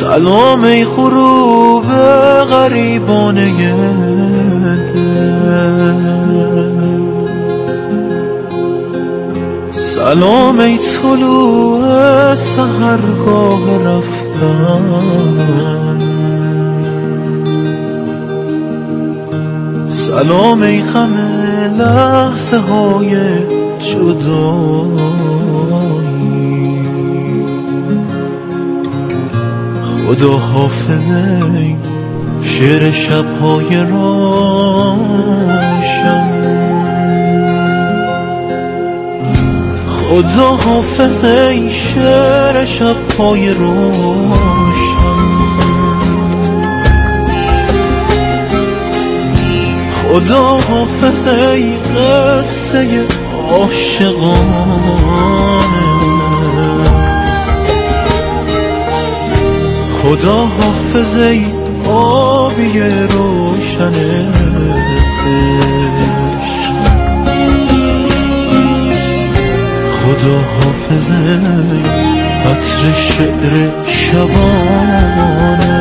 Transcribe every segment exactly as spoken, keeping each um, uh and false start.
سلام ای غروب غریبانه دل، سلام ای طلوع سحرگاه رفتن، سلام ای غم لحظه های جدایی. خدا حافظ ای شعر شب‌های روشن، خدا حافظ ای شعر شب‌های روشن، خدا حافظ ای قصه عاشقانه، خدا حافظ ای آبی روشن عشق، خدا حافظ ای عطر شعر شبانه.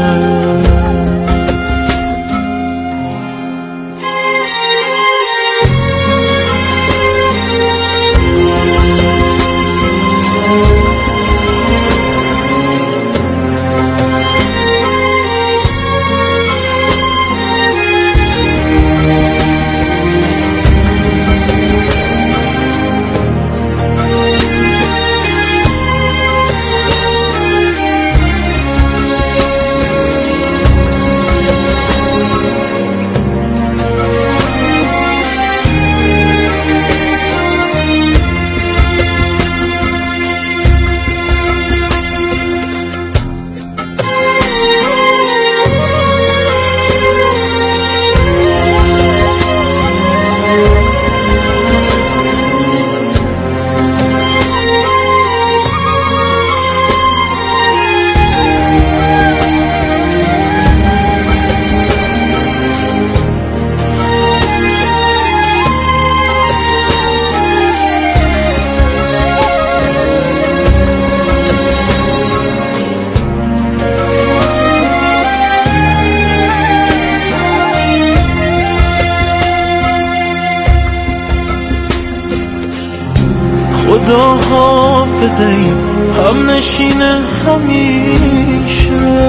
خدا حافظ ای هم نشین همیشه،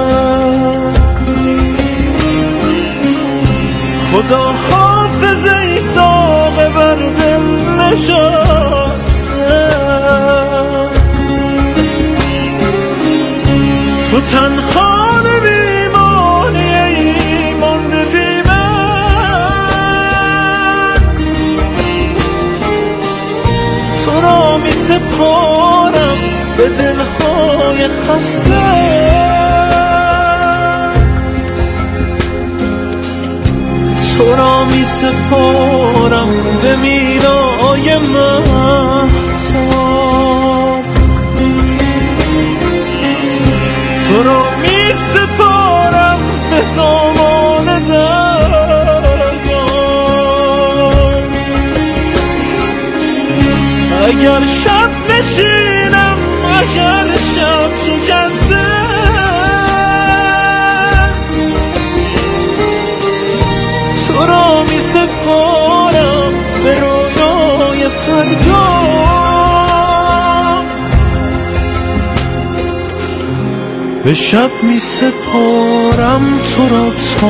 خدا حافظ ای داغ بر دل نشسته، تو تنها نمیمانی ای مانده بی من، تو را می سپارم به دلهای خسته، تو را می سپارم به میرای مهتاب، تو را می سپارم به دامان درگاه. اگر شب نشینم، اگر شب شکسته، تو را می سپارم به رویای فردا، به شب می سپارم تو را تا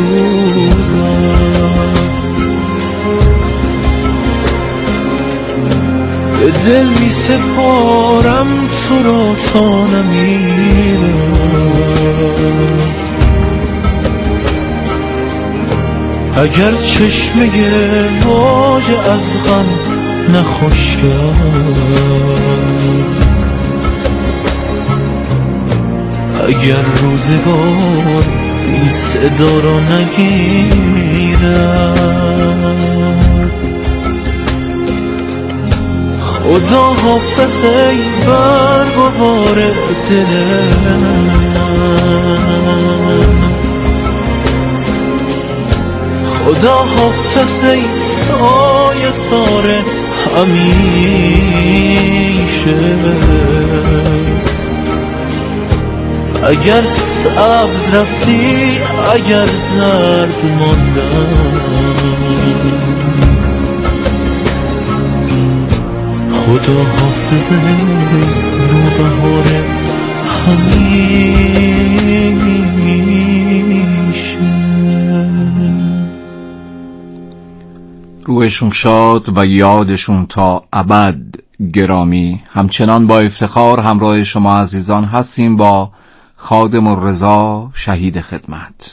نسوزد، به دل می سپارم تو را تا نمیرد. اگر چشمه موج از غم نخوش کرد، اگر روزگار این صدا را نگیرد، خدا حافظ ای برگ و بار دل من، خدا حافظ ای سایه سار همیشه، اگر سبز رفتی اگر زرد ماندم خدا حافظ نوبهار همیشه. روحشون شاد و یادشون تا ابد گرامی. همچنان با افتخار همراه شما عزیزان هستیم با خادم الرضا شهید خدمت.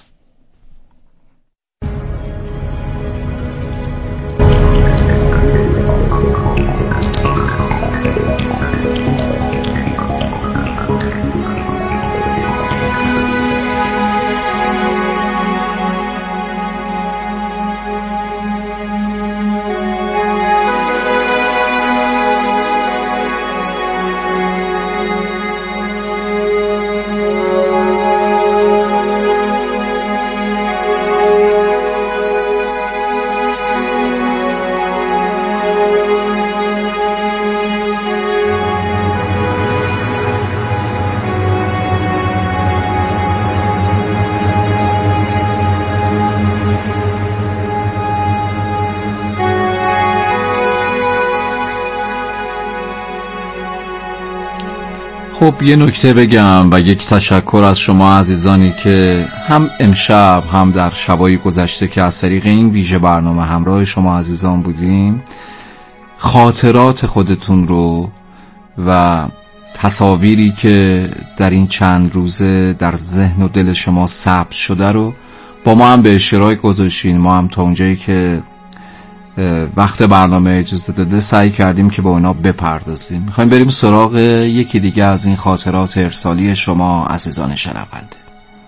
خب یه نکته بگم و یک تشکر از شما عزیزانی که هم امشب هم در شبای گذشته که از طریق این ویژه برنامه همراه شما عزیزان بودیم، خاطرات خودتون رو و تصاویری که در این چند روزه در ذهن و دل شما ثبت شده رو با ما هم به اشتراک گذاشتین. ما هم تا اونجایی که وقت برنامه اجازه داده سعی کردیم که با اونا بپردازیم. میخوایم بریم سراغ یکی دیگه از این خاطرات ارسالی شما عزیزان شنونده.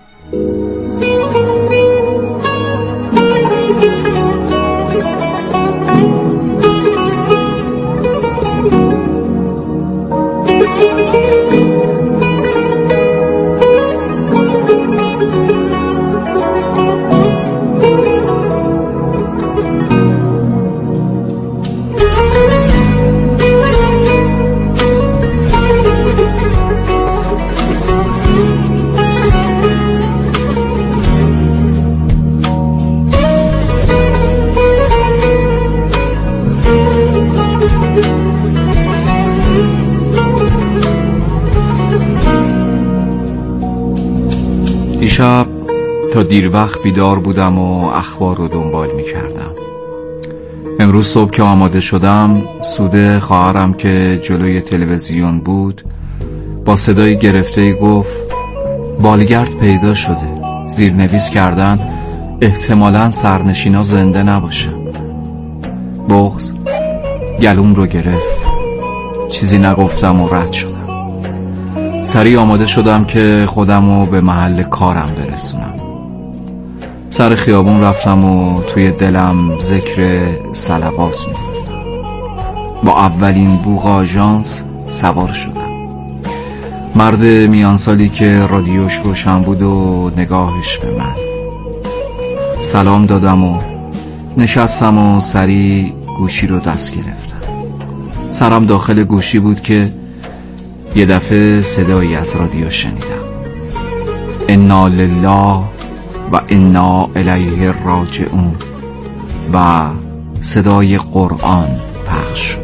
دیشب تا دیر وقت بیدار بودم و اخبار رو دنبال می کردم. امروز صبح که آماده شدم، سوده خواهرم که جلوی تلویزیون بود با صدای گرفته گفت بالگرد پیدا شده، زیرنویس کردن احتمالاً سرنشینا زنده نباشه. بغض گلوم رو گرفت، چیزی نگفتم و رد شدم. سریع آماده شدم که خودمو به محل کارم برسونم. سر خیابون رفتم و توی دلم ذکر صلوات می‌گفتم. با اولین بوق آژانس سوار شدم. مرد میان سالی که رادیوش روشن بود و نگاهش به من. سلام دادم و نشستم و سریع گوشی رو دست گرفتم. سرم داخل گوشی بود که یه دفعه صدایی از رادیو شنیدم. انا لله و انا الیه راجعون و صدای قرآن پخش شد.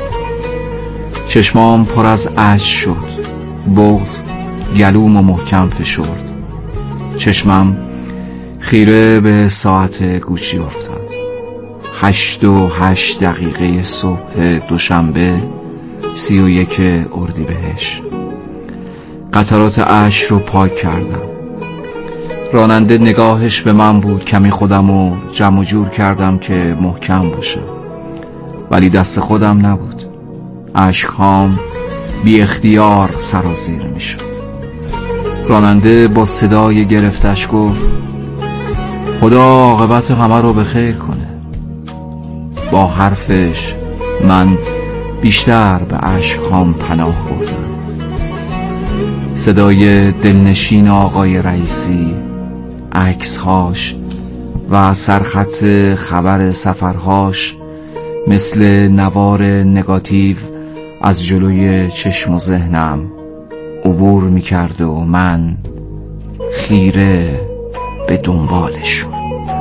چشمام پر از اشک شد. بغض گلوم و محکم فشرد. چشمم خیره به ساعت گوشی افتاد. هشت و هشت دقیقه صبح دوشنبه سی و یک اردیبهشت. قطرات اشک رو پاک کردم. راننده نگاهش به من بود. کمی خودم رو جمع و جور کردم که محکم باشم، ولی دست خودم نبود. اشک‌هام بی اختیار سرازیر می شد. راننده با صدای گرفتش گفت خدا عاقبت همه رو به خیر کنه. با حرفش من بیشتر به اشک‌هام پناه بردم. صدای دلنشین آقای رئیسی، عکس‌هاش و سرخط خبر سفرهاش مثل نوار نگاتیو از جلوی چشم و ذهنم عبور می‌کرد و من خیره به دنبالشون.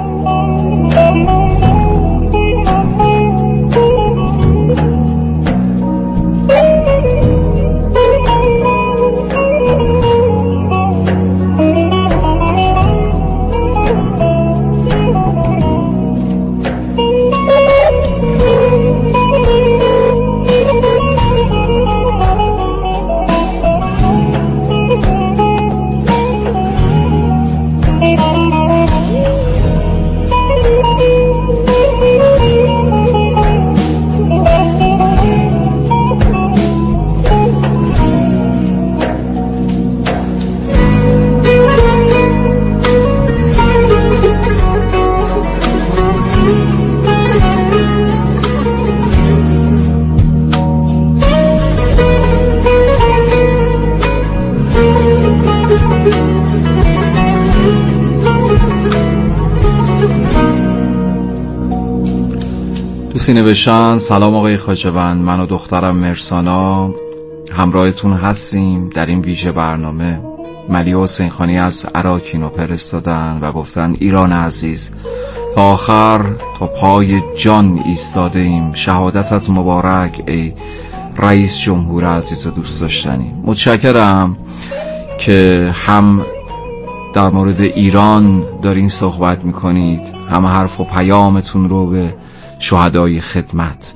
دوستی نوشتن: سلام آقای خواجه‌وند، من و دخترم مرسانا همراهتون هستیم در این ویژه برنامه. ملی حسین خانی از عراق اینو فرستادن و گفتن ایران عزیز، تا آخر تا پای جان ایستاده ایم، شهادتت مبارک ای رئیس جمهور عزیز و دوست داشتنی. متشکرم که هم در مورد ایران دارین صحبت میکنید، هم حرف و پیامتون رو به شهدای خدمت.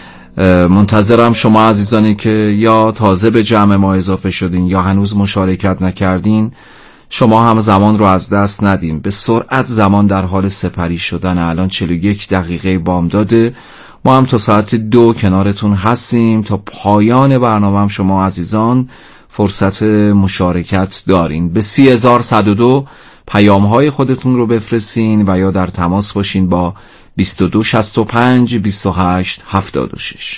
منتظرم شما عزیزانی که یا تازه به جمع ما اضافه شدین یا هنوز مشارکت نکردین، شما هم زمان رو از دست ندین. به سرعت زمان در حال سپری شدن. الان چهل و یک دقیقه بامداده. ما هم تا ساعت دو کنارتون هستیم. تا پایان برنامه هم شما عزیزان فرصت مشارکت دارین. به سی هزار صد و دو پیام های خودتون رو بفرستین و یا در تماس باشین با بیست و دو شصت و پنج بیست و هشت هفتاد و شش.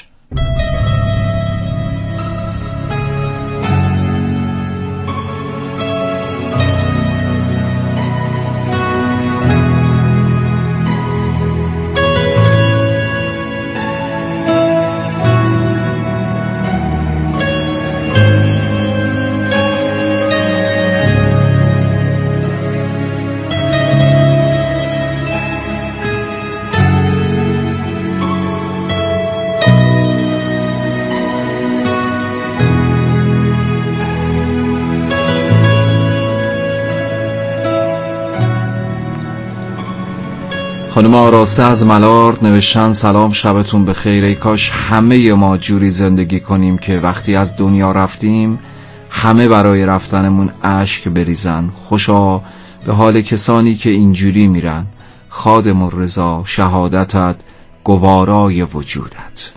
خانم آراسته از ملارد نوشتن: سلام، شبتون بخیر. ای کاش همه ما جوری زندگی کنیم که وقتی از دنیا رفتیم همه برای رفتنمون اشک بریزن. خوشا به حال کسانی که اینجوری میرن. خادم الرضا، شهادتت گوارای وجودت.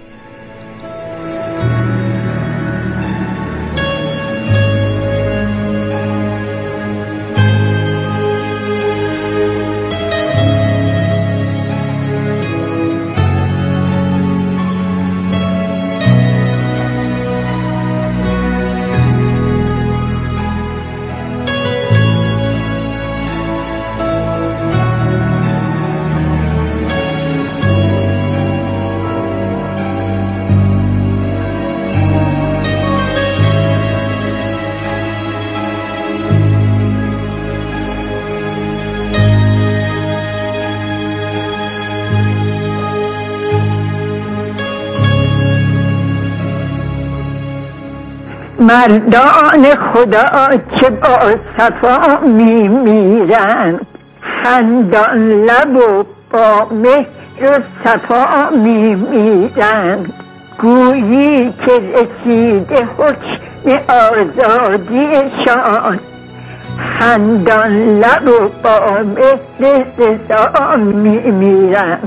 مردان خدا که با صفا می میرن، خندان لب و با مهر و صفا می میرن. گویی که رسیده حکم آزادیشان، خندان لب و با مهر رضا می میرن.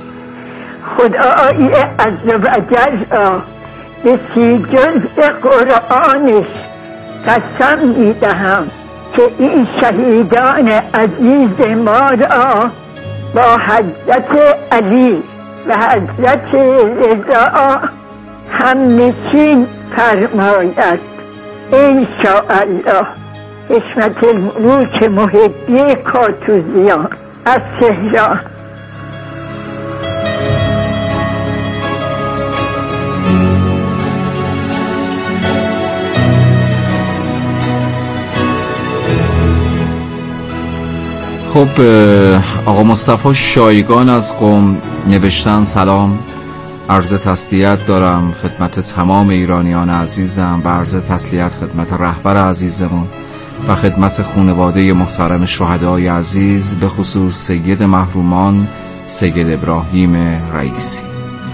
خدای عزوجل را به سی جزء قرآنش قسم میدهم که این شهیدان عزیز ما را با حضرت علی و حضرت رضا هم نشین فرماید انشاءالله. حشمت الملوک محبی کاتوزیان از تهران. خب آقا مصطفی شایگان از قم نوشتن سلام، عرض تسلیت دارم خدمت تمام ایرانیان عزیزم و عرض تسلیت خدمت رهبر عزیزمون و خدمت خانواده محترم شهدای عزیز، به خصوص سید محرومان سید ابراهیم رئیسی.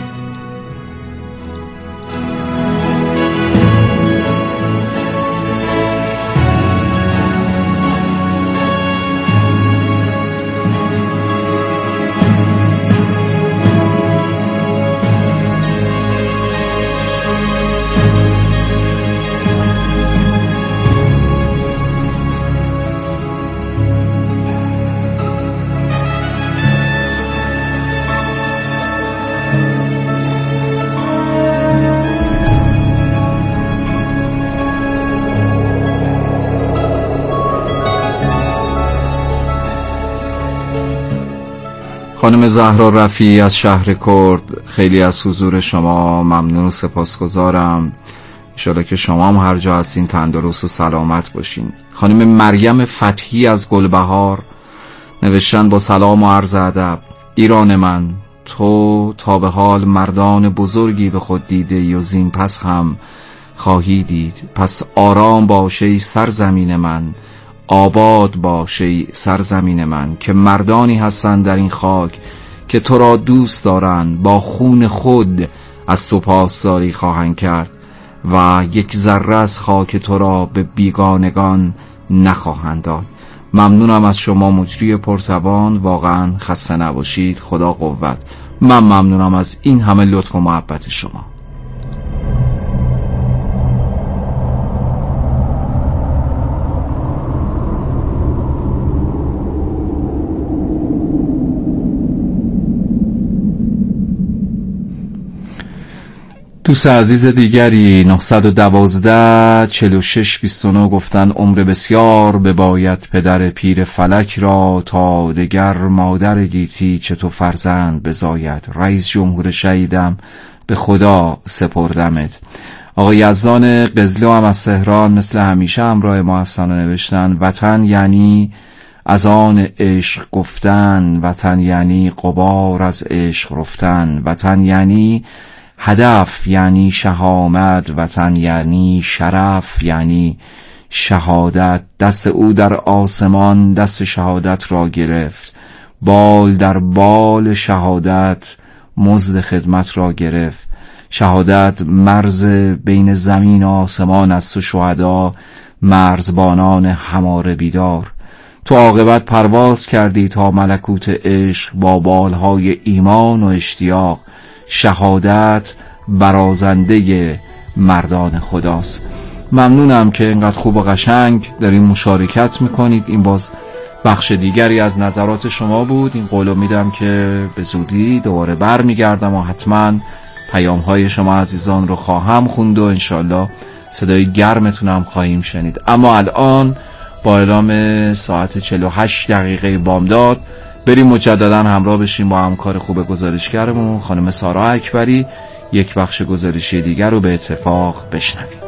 خانم زهرا رفیعی از شهر کرد، خیلی از حضور شما ممنون و سپاسگزارم. انشالله که شما هم هر جا هستین تندرست و سلامت باشین. خانم مریم فتحی از گلبهار نوشتن با سلام و عرض ادب، ایران من، تو تا به حال مردان بزرگی به خود دیده ای و زین پس هم خواهی دید. پس آرام باشه ای سرزمین من، آباد باشه سرزمین من، که مردانی هستند در این خاک که تو را دوست دارند، با خون خود از تو پاسداری خواهند کرد و یک ذره از خاک تو را به بیگانگان نخواهند داد. ممنونم از شما مجری پرتوان، واقعا خسته نباشید، خدا قوت. من ممنونم از این همه لطف و محبت شما. دوست عزیز دیگری نه یک دو چهل و شش بیست و نه گفتن عمر بسیار بباید پدر پیر فلک را، تا دگر مادر گیتی چه تو فرزند بزاید. رئیس جمهور شهیدم به خدا سپردمت. آقا یزدان قزلو هم از تهران مثل همیشه همراه ما هستن و نوشتن وطن یعنی از آن عشق گفتن، وطن یعنی غبار از عشق رفتن، وطن یعنی هدف یعنی شهامت، وطن یعنی شرف یعنی شهادت. دست او در آسمان دست شهادت را گرفت، بال در بال شهادت مزد خدمت را گرفت. شهادت مرز بین زمین و آسمان است و شهدا مرزبانان هماره بیدار. تو عاقبت پرواز کردی تا ملکوت عشق، با بالهای ایمان و اشتیاق. شهادت برازنده مردان خداست. ممنونم که اینقدر خوب و قشنگ دارین مشارکت میکنید. این باز بخش دیگری از نظرات شما بود. این قولو میدم که به زودی دوباره بر میگردم و حتما پیام های شما عزیزان رو خواهم خوند و انشالله صدای گرمتون هم خواهیم شنید. اما الان با اعلام ساعت چهل و هشت دقیقه بامداد بریم مجددا همراه بشیم با همکار خوب گزارشگرمون خانم سارا اکبری یک بخش گزارشی دیگر رو به اتفاق بشنویم.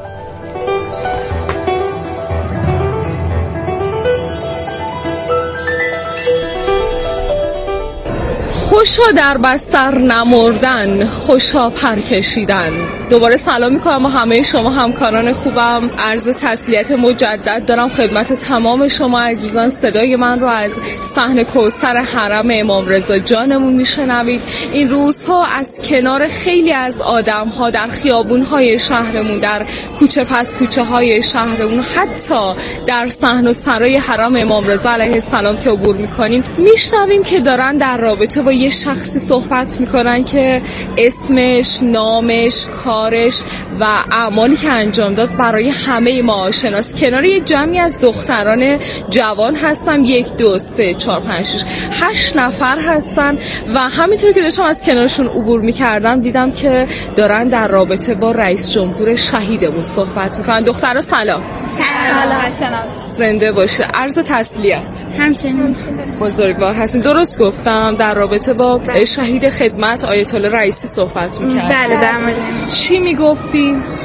خوشا در بستر نمردن، خوشا پر کشیدن. دوباره سلام میکنم و همه شما همکاران خوبم. عرض تسلیت مجدد دارم خدمت تمام شما عزیزان. صدای من رو از صحن کوثر حرم امام رضا جانمون میشنوید. این روزها از کنار خیلی از آدم‌ها در خیابون‌های شهرمون، در کوچه پس کوچه های شهرمون، حتی در صحن و سرای حرم امام رضا علیه السلام که عبور میکنیم، میشنویم که دارن در رابطه با یه شخصی صحبت میکنن که اسمش، نامش، کارش و اعمالی که انجام داد برای همه ما آشناست. کنار یه جمعی از دختران جوان هستم، یک دو سه چهار پنج شش هشت نفر هستن و همینطوری که داشتم از کنارشون عبور میکردم دیدم که دارن در رابطه با رئیس جمهور شهیدمون صحبت میکنن. دخترها سلام. سلام. سلام. زنده باشه. عرض تسلیت. همچنین. بزرگوار هستین. درست گفتم در رابطه با شهید خدمت آیت الله رئیسی صحبت میکرد؟ بله در مورد چی میگفتین؟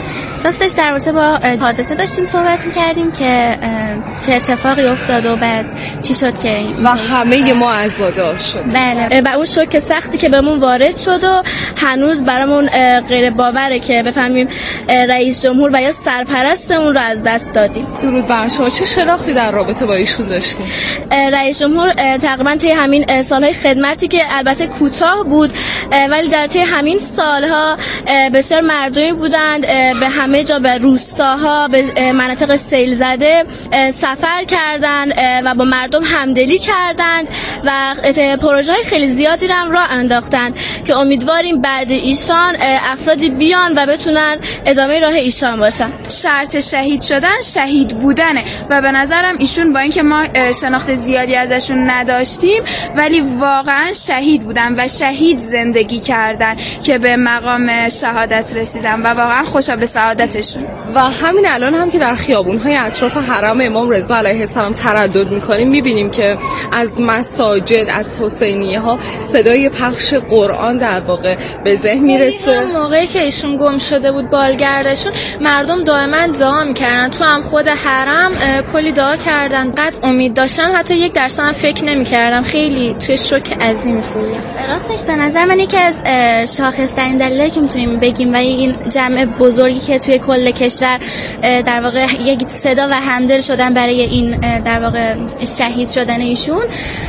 راستش در رابطه با حادثه داشتیم صحبت می‌کردیم که چه اتفاقی افتاد و بعد چی شد که و همه ما عزادار شد. بله و اون شوک سختی که بهمون وارد شد و هنوز برامون غیر باوره که بفهمیم رئیس جمهور و یا سرپرستمون رو از دست دادیم. درود بر شما. چه شناختی در رابطه با ایشون داشتیم؟ رئیس جمهور تقریبا طی همین سالهای خدمتی که البته کوتاه بود ولی در طی همین سالها بسیار مردمی بودند، به همه جا، به روستاها، به مناطق سیل زده سفر کردند و با مردم همدلی کردند و پروژه های خیلی زیادی هم راه انداختند که امیدواریم بعد ایشان افرادی بیان و بتونن ادامه راه ایشان باشن. شرط شهید شدن شهید بودنه و به نظرم ایشون با اینکه ما شناخت زیادی ازشون نداشتیم ولی واقعا شهید بودن و شهید زندگی کردن که به مقام شهادت رسیدن و واقعا خوشا به سعادتشون. و همین الان هم که در خیابون‌های اطراف حرم امام رضا علیه السلام تردد می‌کنیم می‌بینیم که از مساجد، از حسینیه‌ها صدای پخش قرآن در واقع به ذهن میرسه. موقعی که ایشون گم شده بود بالگردشون مردم دائما دعا می‌کردن، تو هم خود حرم کلی دعا کردن، قد امید داشتم حتی یک درصد هم فکر نمی‌کردم. خیلی توی شوک عظیمی فرو رفت. راستش به نظر من یکی از شاخص‌ترین دلایلی که می‌تونیم بگیم و این جمع بزرگی که توی کل کشور در واقع یک صدا و همدل شدن برای این در واقع شهید شدن ایشون،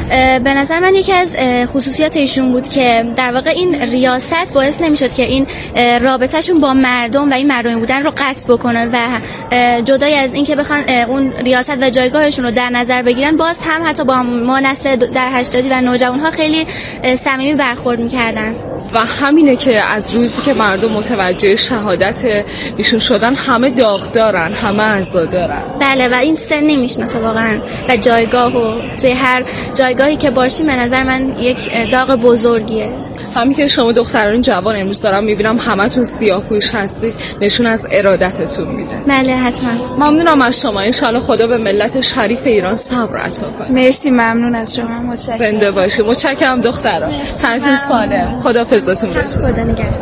به نظر من یکی از خصوصیات ایشون بود که در واقع این ریاست باعث نمیشد که این رابطهشون با مردم و این مردمی بودن رو قطع بکنه و جدای از این که بخوان اون ریاست و جایگاهشون رو در نظر بگیرن، باز هم حتی با ما نسل در هشتادی و نوجوان‌ها خیلی صمیمی برخورد می‌کردن. و همینه که از روزی که مردم متوجه شهادت ایشون شدن همه داغ دارن، همه عزا دارن. بله و این سن نمیشناسه واقعا و جایگاه و توی هر جایگاهی که باشی به نظر من یک داغ بزرگیه. همین که شما دختران جوان امروز دارم میبینم همتون سیاه‌پوش هستید، نشون از ارادتتون میده. بله حتما. ممنونم از شما. ان شاءالله خدا به ملت شریف ایران صبر عطا کنه. مرسی، ممنون از شما. متشکرم. زنده باشید. متشکرم دختران. سرتون سالم. خدا حفظتون باشه. خدا نگهدار.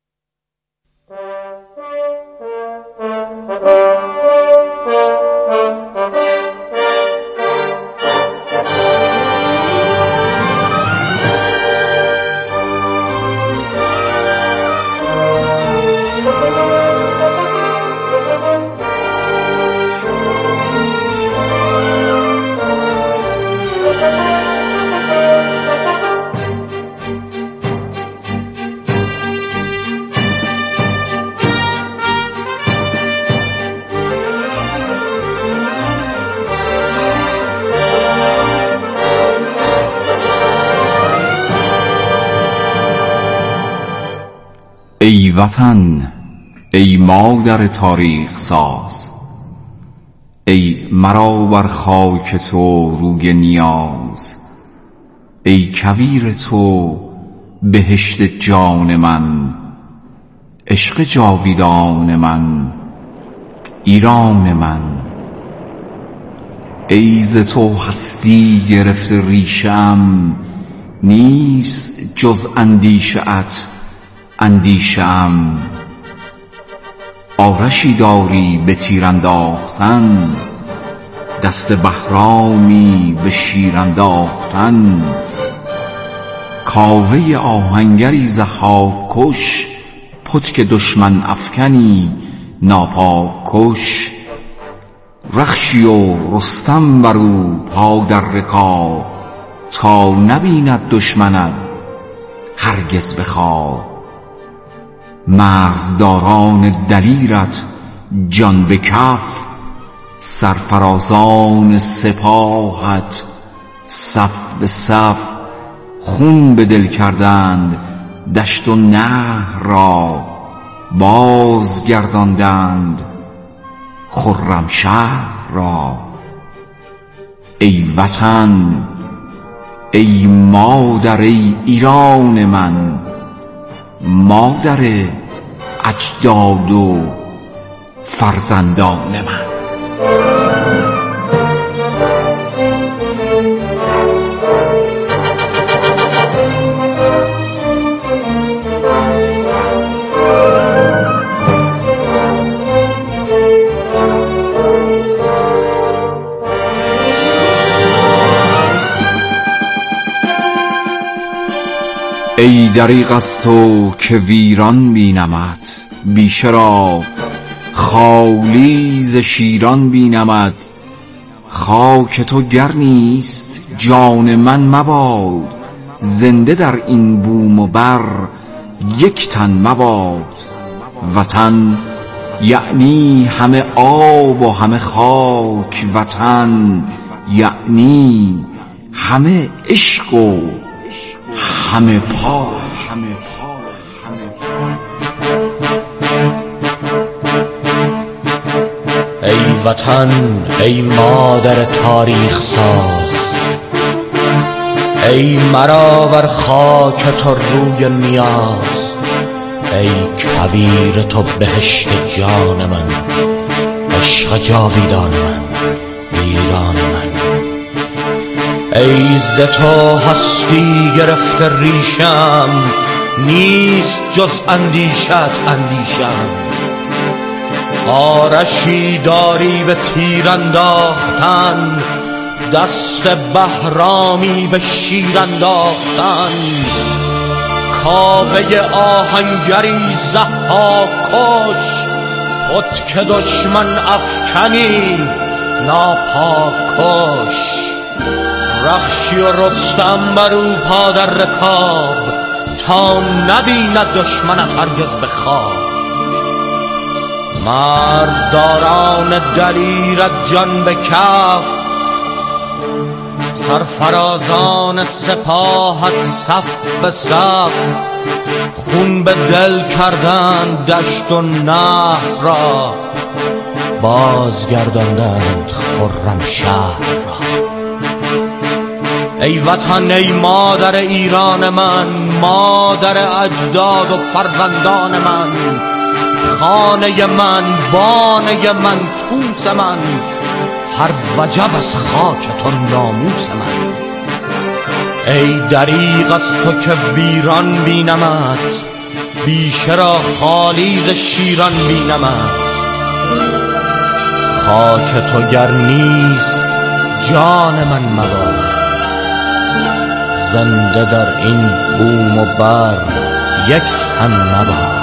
ای وطن، ای مادر تاریخ ساز، ای مرا بر خاک تو روی نیاز، ای کویر تو بهشت جان من، عشق جاویدان من، ایران من. ای ز تو هستی گرفته ریشم، نیست جز اندیشه ات اندیشم. آرشی داری به تیر انداختن، دست بهرامی به شیر انداختن. کاوه آهنگری ضحاک کش، پتک دشمن افکنی ناپاک کش. رخشی و رستم برو پا در رکاب، تا نبیند دشمنت هرگز بخواب. مرزداران دلیرت جان به کف، سرفرازان سپاهت صف به صف. خون به دل کردند دشت و نهر را، بازگرداندند خرمشهر را. ای وطن، ای مادر، ای ایران من، مادر اجداد و فرزندان من. دریغ از تو که ویران بینمت، بیشه را خالی ز شیران بینمت. خاک تو گر نیست جان من مباد، زنده در این بوم و بر یک تن مباد. وطن یعنی همه آب و همه خاک، وطن یعنی همه عشق و همه پاک. ای وطن ای مادر تاریخ ساز، ای مرا بر خاک تو روی نیاز. ای کویر تو بهشت جان من، عشق جاویدان من، ایران من. ای ز تو هستی گرفته ریشم، نیست جز اندیشت اندیشم. آرشی داری به تیر انداختن، دست بهرامی به شیر انداختن. کاوه آهنگری ضحاک کش، خود که دشمن افکنی ناپاک کش. رخشی و رستم بر او پا در رکاب، تا نبیند دشمنت هرگز به خواب. مرزداران دلیرت جان به کف، سرفرازان سپاهت صف به صف. خون به دل کردند دشت و نهر را، بازگرداندند خرم شهر را. ای وطن ای مادر ایران من، مادر اجداد و فرزندان من. خانه من، بانه من، توس من، هر وجب از خاک تو ناموس من. ای دریغ از تو که ویران بینمت، بیشه را خالی ز شیران بینمت. خاک تو گر نیست جان من مباد، زنده در این بوم و بر یک تن مباد.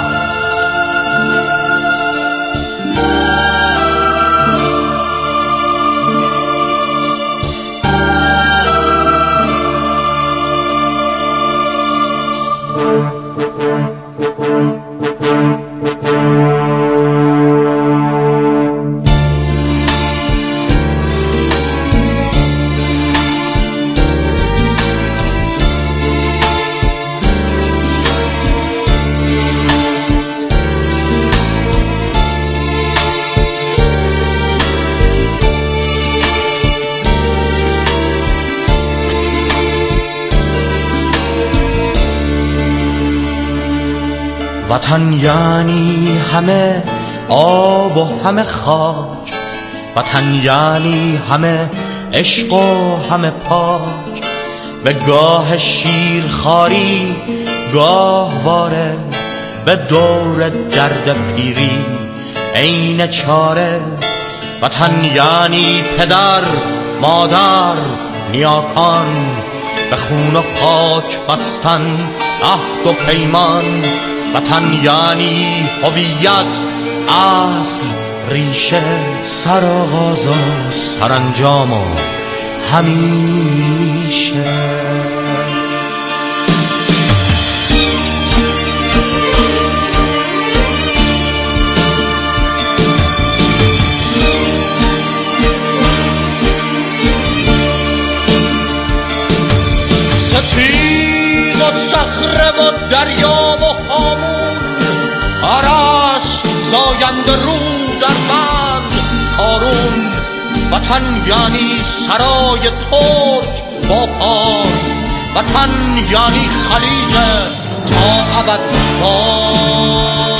وطن یعنی همه آب و همه خاک، وطن یعنی همه عشق و همه پاک. به گاه شیرخواری گاهواره، به دور درد پیری عین چاره. وطن یعنی پدر مادر نیاکان، به خون و خاک بستن عهد و پیمان. وطن یعنی هویت، اصل، ریشه، سرآغاز و سرانجام و همیشه. سپید و صخره و دریا و هامون، عرش زاینده رو در بند کارون. وطن یعنی سرای ترک با پاس، وطن یعنی خلیج تا ابد باز.